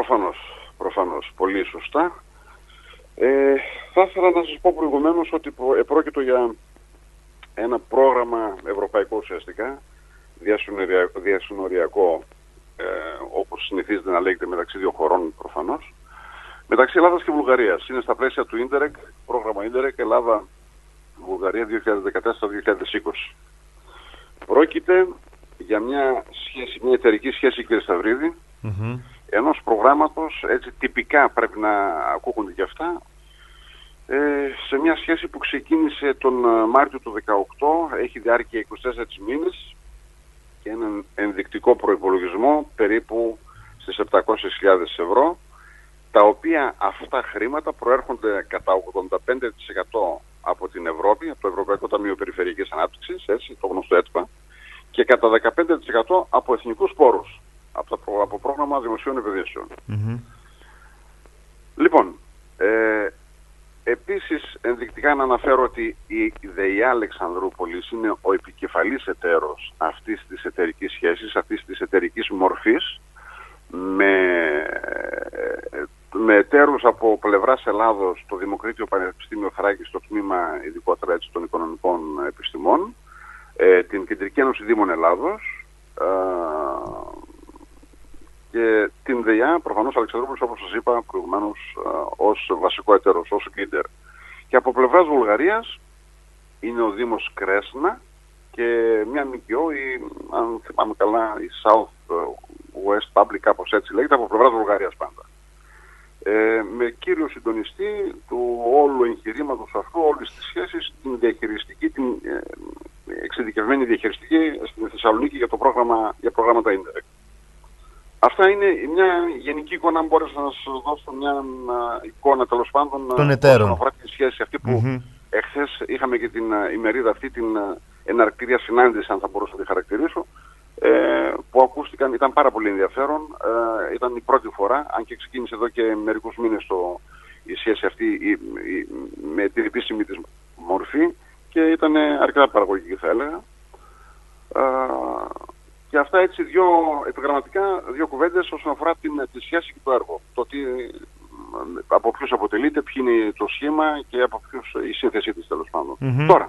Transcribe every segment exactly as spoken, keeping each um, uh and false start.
προφανώς, προφανώς, πολύ σωστά. Ε, θα ήθελα να σας πω προηγουμένως ότι πρόκειται για ένα πρόγραμμα ευρωπαϊκό ουσιαστικά, διασυνοριακό, ε, όπως συνηθίζεται να λέγεται μεταξύ δύο χωρών προφανώς, μεταξύ Ελλάδας και Βουλγαρίας. Είναι στα πλαίσια του Ίντερεκ, πρόγραμμα Ίντερεκ Ελλάδα-Βουλγαρία δύο χιλιάδες δεκατέσσερα δύο χιλιάδες είκοσι. Πρόκειται για μια σχέση, μια εταιρική σχέση, κύριε Σταυρίδη, mm-hmm. ενός προγράμματος, έτσι τυπικά πρέπει να ακούγονται και αυτά, ε, σε μια σχέση που ξεκίνησε τον Μάρτιο του δύο χιλιάδες δεκαοκτώ, έχει διάρκεια είκοσι τέσσερις μήνες και έναν ενδεικτικό προϋπολογισμό περίπου στις επτακόσιες χιλιάδες ευρώ, τα οποία αυτά χρήματα προέρχονται κατά ογδόντα πέντε τοις εκατό από την Ευρώπη, από το Ευρωπαϊκό Ταμείο Περιφερειακής Ανάπτυξης, έτσι, το γνωστό ΕΤΠΑ, και κατά δεκαπέντε τοις εκατό από εθνικούς πόρους, από, το, από πρόγραμμα δημοσίων επενδύσεων. Mm-hmm. Λοιπόν, ε, επίσης ενδεικτικά να αναφέρω ότι η ΔΕΙΑ Αλεξανδρούπολης είναι ο επικεφαλής εταίρος αυτής της εταιρικής σχέσης, αυτής της εταιρικής μορφής, με, με εταίρους από πλευράς Ελλάδος, το Δημοκρίτιο Πανεπιστήμιο Θράκης, στο τμήμα ειδικότερα έτσι, των οικονομικών επιστημών, ε, την Κεντρική Ένωση Δήμων Ελλάδος ε, και την ΔΕΙΑ, προφανώς Αλεξανδρούπολης, όπως σας είπα προηγουμένως, ε, ως βασικό εταίρος, ως leader. Και από πλευράς Βουλγαρίας είναι ο Δήμος Κρέσνα και μια ΜΚΟ, η, αν θυμάμαι καλά, η South West Public, κάπως έτσι λέγεται, από πλευράς Βουλγαρίας πάντα. Ε, με κύριο συντονιστή του όλου εγχειρήματος αυτού, όλης της σχέσης, την διαχειριστική, την ε, εξειδικευμένη διαχειριστική στην Θεσσαλονίκη για το πρόγραμμα, για προγράμματα Ίντερεκ. Αυτά είναι μια γενική εικόνα, αν μπόρεσα να σας δώσω μια uh, εικόνα τέλος πάντων των εταίρων. Όσον αφορά τη σχέση αυτή που mm-hmm. εχθές είχαμε και την uh, ημερίδα αυτή, την uh, εναρκτήρια συνάντηση, αν θα μπορούσα να τη χαρακτηρίσω, ε, που ακούστηκαν, ήταν πάρα πολύ ενδιαφέρον, ε, ήταν η πρώτη φορά, αν και ξεκίνησε εδώ και μερικούς μήνες το, η σχέση αυτή η, η, με την επίσημη της μορφή και ήταν αρκετά παραγωγική θα έλεγα. Ε, και αυτά έτσι δύο επιγραμματικά, δύο κουβέντες όσον αφορά την, τη σχέση και το έργο. Το τι, από ποιους αποτελείται, ποιο είναι το σχήμα και από ποιους η σύνθεσή της τέλος πάντων. Mm-hmm. Τώρα,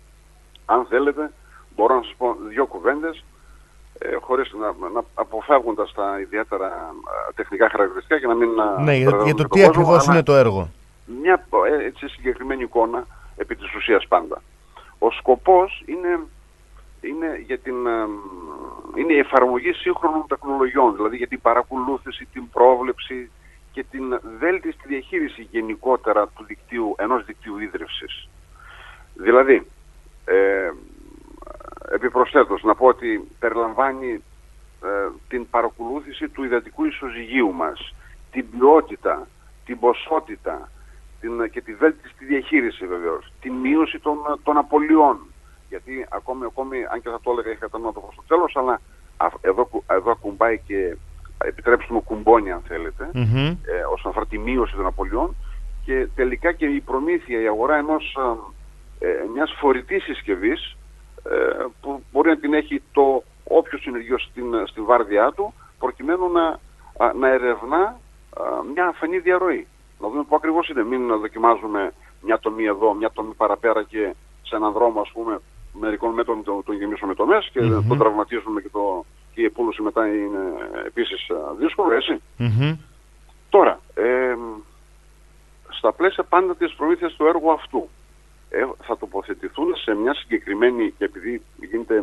αν θέλετε, μπορώ να σας πω δύο κουβέντες, ε, χωρίς να, να αποφεύγοντας τα ιδιαίτερα α, τεχνικά χαρακτηριστικά και να μην... Ναι, για, για το τι ακριβώς είναι το έργο. Μια έτσι συγκεκριμένη εικόνα επί της ουσίας πάντα. Ο σκοπός είναι, είναι, για την, είναι η εφαρμογή σύγχρονων τεχνολογιών, δηλαδή για την παρακολούθηση, την πρόβλεψη και την βέλτιστη διαχείριση γενικότερα του δικτύου, ενός δικτύου ίδρυυσης. Δηλαδή, ε, επιπροσθέτως να πω ότι περιλαμβάνει ε, την παρακολούθηση του υδατικού ισοζυγίου μας, την ποιότητα, την ποσότητα την, και τη βέλτιστη διαχείριση βεβαίως, την μείωση των, των απολειών, γιατί ακόμη, ακόμη, αν και θα το έλεγα είχα το στο τέλος, αλλά α, εδώ, εδώ ακουμπάει και επιτρέψτε μου κουμπώνει αν θέλετε, mm-hmm. ε, όσον αφορά τη μείωση των απολειών και τελικά και η προμήθεια, η αγορά ενός, ε, μιας φορητής συσκευής ε, που μπορεί να την έχει το όποιος συνεργείο στην, στη βάρδιά του προκειμένου να, α, να ερευνά α, μια αφανή διαρροή. Να δούμε πού ακριβώς είναι, μην δοκιμάζουμε μια τομή εδώ, μια τομή παραπέρα και σε έναν δρόμο ας πούμε μερικών μέτρων τον, τον γεμίσουμε με τομές και mm-hmm. τον τραυματίζουμε και, το, και η επούλωση μετά είναι επίσης δύσκολο, έτσι. Mm-hmm. Τώρα, ε, στα πλαίσια πάντα της προμήθειας του έργου αυτού ε, θα τοποθετηθούν σε μια συγκεκριμένη, και επειδή γίνεται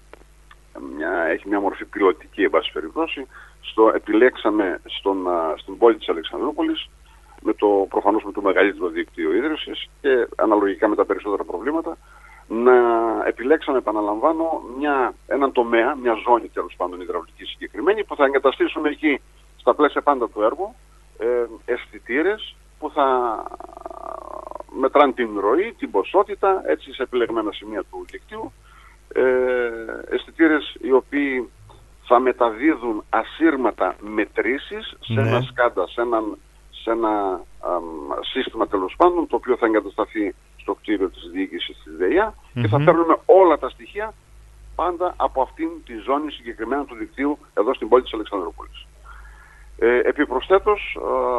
μια, έχει μια μορφή πιλωτική εν πάση περιπτώσει, στο, επιλέξαμε στον, στην πόλη της Αλεξανδρούπολης με το, προφανώς με το μεγαλύτερο δίκτυο ίδρυσης και αναλογικά με τα περισσότερα προβλήματα, να επιλέξαμε, επαναλαμβάνω, μια, έναν τομέα, μια ζώνη τέλος πάντων υδραυλική συγκεκριμένη, που θα εγκαταστήσουμε εκεί στα πλαίσια πάντα του έργου ε, αισθητήρες που θα μετράνε την ροή, την ποσότητα, έτσι σε επιλεγμένα σημεία του δικτύου, ε, αισθητήρες οι οποίοι θα μεταδίδουν ασύρματα μετρήσεις σε ναι. ένα σκάντα, σε, έναν, σε ένα α, σύστημα τέλος πάντων, το οποίο θα εγκατασταθεί στο κτίριο της διοίκησης της ΔΕΙΑ mm-hmm. και θα παίρνουμε όλα τα στοιχεία πάντα από αυτήν τη ζώνη συγκεκριμένα του δικτύου εδώ στην πόλη της Αλεξανδρούπολης. Ε, επιπροσθέτως,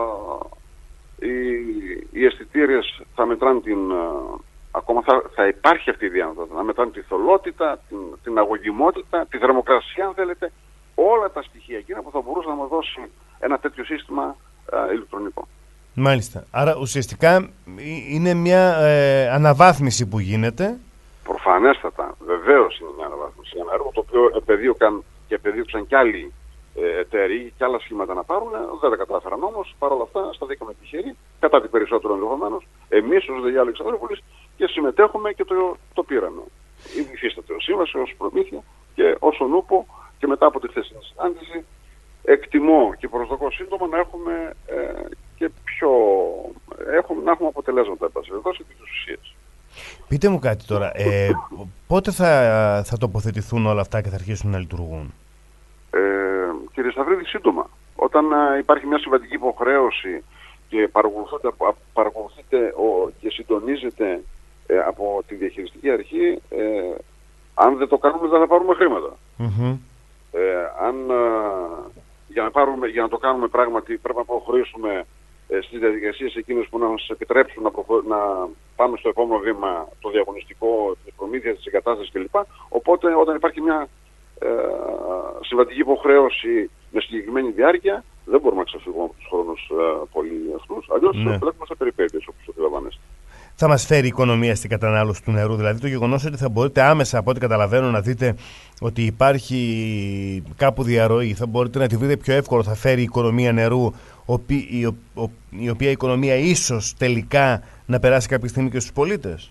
ε, οι, οι αισθητήρες θα μετράνε την... Ε, ακόμα θα, θα υπάρχει αυτή η διάνοδο, να μετράνε τη θολότητα, την, την αγωγημότητα, τη θερμοκρασία, αν θέλετε, όλα τα στοιχεία εκείνα που θα μπορούσε να μας δώσει ένα τέτοιο σύστημα ε, ηλεκτρονικό. Μάλιστα. Άρα ουσιαστικά είναι μια ε, αναβάθμιση που γίνεται. Προφανέστατα. Βεβαίως είναι μια αναβάθμιση. Ένα έργο το οποίο επεδίωκαν και επεδίωξαν κι άλλοι ε, εταίροι και άλλα σχήματα να πάρουν. Δεν τα κατάφεραν όμως. Παρ' όλα αυτά σταθήκαμε τυχεροί, κατά τη περισσότερο ενδεχομένως, εμείς ως ΔΕΙΑ Αλεξανδρούπολης, και συμμετέχουμε και το, το πήραμε. Υφίσταται ως σύμβαση, ως προμήθεια και ως ονούπο, και μετά από τη χθεσινή συνάντηση εκτιμώ και προσδοκώ σύντομα να έχουμε ε, και πιο... Έχουμε, να έχουμε αποτελέσματα, επί της ουσίας. Πείτε μου κάτι τώρα, ε, πότε θα, θα τοποθετηθούν όλα αυτά και θα αρχίσουν να λειτουργούν? Ε, κύριε Σταυρίδη, σύντομα. Όταν ε, υπάρχει μια συμβατική υποχρέωση και παρακολουθείτε, παρακολουθείτε ο, και συντονίζετε ε, από τη διαχειριστική αρχή, ε, αν δεν το κάνουμε δεν θα πάρουμε χρήματα. Mm-hmm. Ε, αν, ε, για, να πάρουμε, για να το κάνουμε πράγματι πρέπει να προχωρήσουμε ε, στις διαδικασίες εκείνες που να μας επιτρέψουν να, προχω... να πάμε στο επόμενο βήμα, το διαγωνιστικό, της προμήθειας, της εγκατάστασης κλπ. Οπότε όταν υπάρχει μια ε, συμβατική υποχρέωση με συγκεκριμένη διάρκεια, δεν μπορούμε να ξεφύγουμε από τους χρόνους ε, πολύ αυτούς. Αλλιώς ναι. Βλέπουμε σε περιπέτειες όπως αντιλαμβάνεστε. Θα μας φέρει η οικονομία στην κατανάλωση του νερού? Δηλαδή το γεγονός ότι θα μπορείτε άμεσα, από ό,τι καταλαβαίνω, να δείτε ότι υπάρχει κάπου διαρροή, θα μπορείτε να τη βρείτε πιο εύκολο, θα φέρει η οικονομία νερού, η, ο, ο, η οποία οικονομία ίσως τελικά να περάσει κάποια στιγμή και στους πολίτες.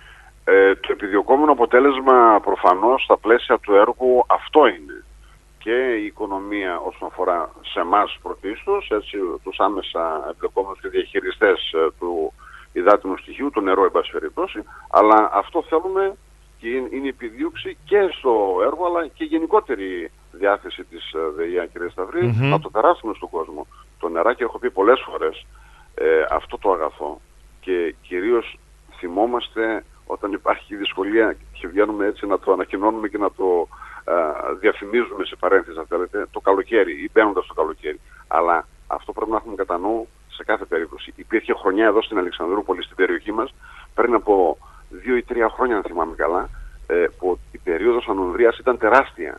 Ε, το επιδιωκόμενο αποτέλεσμα προφανώς στα πλαίσια του έργου αυτό είναι. Και η οικονομία όσον αφορά σε εμάς πρωτίστως, έτσι, τους άμεσα εμπλεκόμενους και διαχειριστές ε, του υδάτινου στοιχείου, το νερό εν πάση περιπτώσει, αλλά αυτό θέλουμε και είναι η επιδίωξη και στο έργο, αλλά και η γενικότερη διάθεση της ΔΕΙΑ, κύριε Σταυρή, mm-hmm. να το περάσουμε στον κόσμο. Το νεράκι, έχω πει πολλές φορές, ε, αυτό το αγαθό, και κυρίως θυμόμαστε όταν υπάρχει δυσκολία και βγαίνουμε έτσι να το ανακοινώνουμε και να το ε, διαφημίζουμε σε παρένθεση, αν θέλετε, το καλοκαίρι ή μπαίνοντας το καλοκαίρι. Αλλά αυτό πρέπει να έχουμε κατά νου σε κάθε περίπτωση. Υπήρχε χρονιά εδώ στην Αλεξανδρούπολη, στην περιοχή μας, πριν από δύο ή τρία χρόνια, αν θυμάμαι καλά, ε, που η περίοδος ανομβρίας ήταν τεράστια.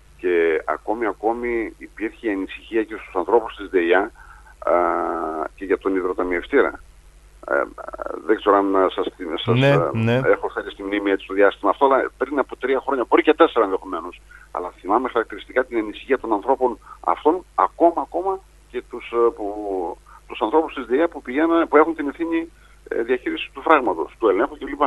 Και ακόμη ακόμη υπήρχε ανησυχία και στους ανθρώπους της ΔΕΙΑ α, και για τον υδροταμιευτήρα. Ε, δεν ξέρω αν σας, σας ναι, ναι. έχω φέρει στη μνήμη έτσι το διάστημα αυτό, αλλά πριν από τρία χρόνια, μπορεί και τέσσερα ενδεχομένως. Αλλά θυμάμαι χαρακτηριστικά την ανησυχία των ανθρώπων αυτών, ακόμα ακόμα και τους, που, τους ανθρώπους της ΔΕΙΑ που, πηγαίνουν, που έχουν την ευθύνη ε, διαχείριση του φράγματος, του ελέγχου κλπ.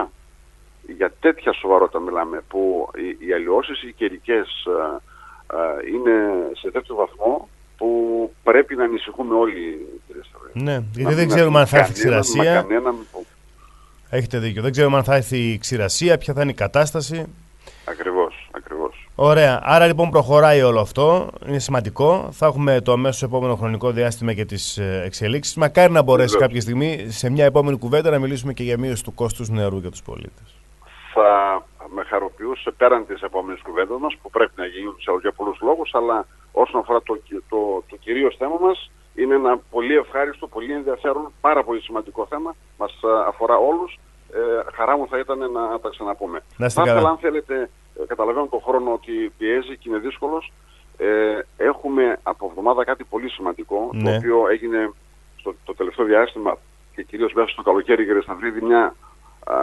Για τέτοια σοβαρότητα μιλάμε, που οι, οι αλλοιώσεις, οι καιρικές ε, ε, είναι σε τέτοιο βαθμό που πρέπει να ανησυχούμε όλοι. Ναι, γιατί δεν ξέρουμε αν θα έρθει ξηρασία. Που... Έχετε δίκιο. Δεν ξέρουμε αν θα έρθει ξηρασία, ποια θα είναι η κατάσταση. Ακριβώς, ακριβώς. Ωραία. Άρα λοιπόν προχωράει όλο αυτό. Είναι σημαντικό. Θα έχουμε το αμέσως επόμενο χρονικό διάστημα και τις εξελίξεις. Μακάρι να μπορέσει Βεβαίως. κάποια στιγμή σε μια επόμενη κουβέντα να μιλήσουμε και για μείωση του κόστους νερού για τους πολίτες. Θα με χαροποιούσε πέραν της επόμενης κουβέντας μας, που πρέπει να γίνει για πολλούς λόγους, αλλά όσον αφορά το, το, το κυρίως θέμα μας, είναι ένα πολύ ευχάριστο, πολύ ενδιαφέρον, πάρα πολύ σημαντικό θέμα. Μας αφορά όλους. Ε, χαρά μου θα ήταν να τα ξαναπούμε. Να θα ήθελα, αν θέλετε, καταλαβαίνω τον χρόνο ότι πιέζει και είναι δύσκολος. Ε, έχουμε από εβδομάδα κάτι πολύ σημαντικό, ναι. το οποίο έγινε στο το τελευταίο διάστημα και κυρίως μέσα στο καλοκαίρι, κύριε Σταυρίδη, μια α,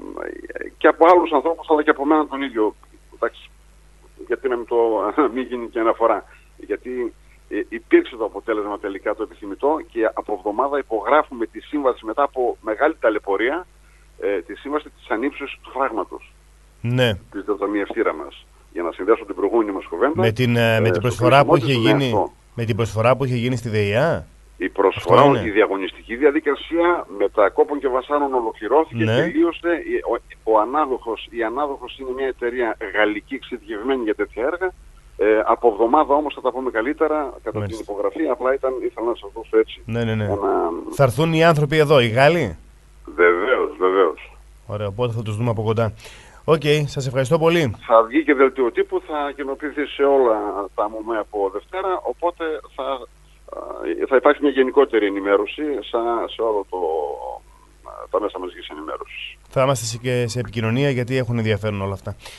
και από άλλους ανθρώπους, αλλά και από μένα τον ίδιο. Εντάξει, γιατί να μην, το, μην γίνει και αναφορά. Γιατί ε, υπήρξε το αποτέλεσμα τελικά το επιθυμητό και από εβδομάδα υπογράφουμε τη σύμβαση μετά από μεγάλη ταλαιπωρία, ε, τη σύμβαση της ανύψωσης του φράγματος. Ναι. Της υδροταμιευτήρα μας. Για να συνδέσω την προηγούμενη μας κουβέντα. Με την, ε, με την, προσφορά, που είχε γίνει, με την προσφορά που είχε γίνει στη ΔΕΙΑ. Η προσφορά, η διαγωνιστική διαδικασία με τα κόπων και βασάνων ολοκληρώθηκε, ναι. τελείωσε. Ο, ο ανάδοχος, η ανάδοχος είναι μια εταιρεία γαλλική εξειδικευμένη για τέτοια έργα. Ε, από εβδομάδα όμως θα τα πούμε καλύτερα κατά Μάλιστα. την υπογραφή. Απλά ήταν, ήθελα να σας δώσω έτσι. Ναι, ναι, ναι. Ένα... Θα έρθουν οι άνθρωποι εδώ, οι Γάλλοι. Βεβαίως, βεβαίως. Ωραία, οπότε θα τους δούμε από κοντά. Οκ, okay, σας ευχαριστώ πολύ. Θα βγει και δελτίο τύπου, θα κοινοποιηθεί σε όλα τα ΜΟΜΕ από Δευτέρα, οπότε θα θα υπάρξει μια γενικότερη ενημέρωση σε όλο το, τα μέσα μαζικής ενημέρωσης. Θα είμαστε και σε επικοινωνία γιατί έχουν ενδιαφέρον όλα αυτά.